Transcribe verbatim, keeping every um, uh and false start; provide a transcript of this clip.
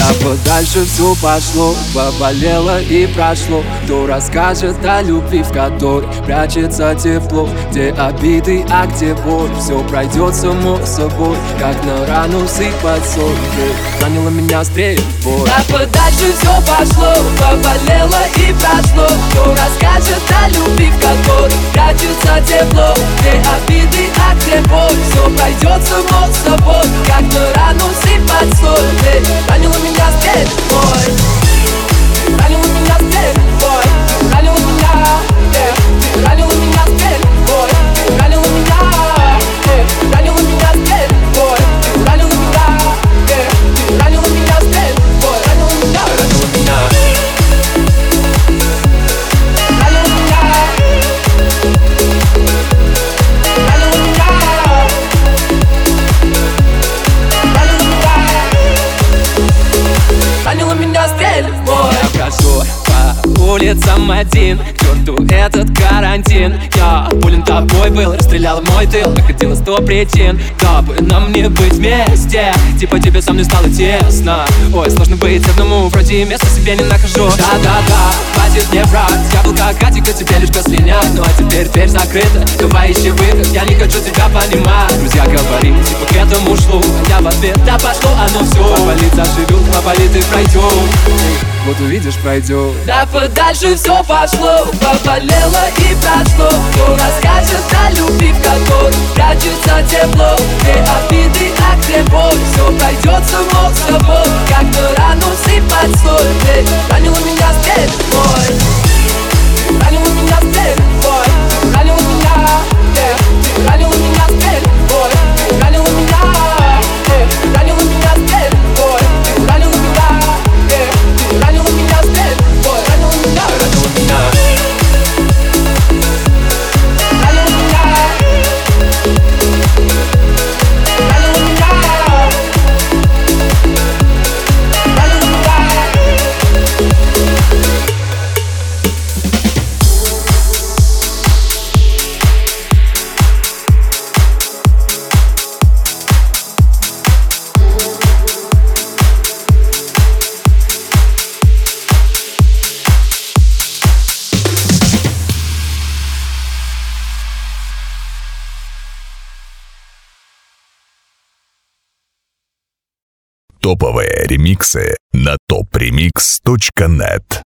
А подальше все пошло, поболело и прошло. Кто расскажет о любви, в которой прячется тепло, где обиды, а где боль? Все пройдет само собой, как на рану сыпать соль. Ты ранила меня стрельбой. А подальше все пошло, поболело и прошло. Кто расскажет о любви, в которой прячется тепло, где обиды, а где боль? Все пройдет само собой, как на рану сыпать соль. Ты ранила меня стрельбой, ранила меня стрельбой, ранила меня, yeah. Ты ранила меня стрельбой, ранила меня, yeah. Ранила меня стрельбой, ранила меня, yeah. Ты ранила меня стрельбой, ранила меня, ранила меня, ранила меня, ранила меня, ранила меня стрельбой. Я прошу по улицам один, к черту этот карантин. Я болен тобой был, расстрелял мой тыл. Находила сто причин, дабы нам не быть вместе. Типа тебе со мной стало тесно. Ой, сложно быть одному, вроде места себе не нахожу. Да-да-да, хватит мне врать. Я был как Атика, тебе лишь слинять. Ну а теперь дверь закрыта, давай ищи выход. Я не хочу тебя понимать. Друзья говорили, типа к этому шло. А я в ответ, да пошло оно все. Поболит заживет, поболит и пройдет. Вот увидишь, пройдет. Да подальше все пошло, поболело и прошло. Кто расскажет о любви, в которой прячется тепло, где обиды, а где боль? Все пройдет само собой, как на рану сыпать соль. Ты ранила меня стрельбой, ранила меня стрельбой, ранила меня, yeah. Ты ранила меня стрельбой, ранила меня, yeah. Ранила меня стрельбой, ранила меня, yeah. Ты ранила меня стрельбой, ранила меня, ранила меня, ранила меня, ранила меня, ранила меня. Топовые ремиксы на топ ремикс точка нет.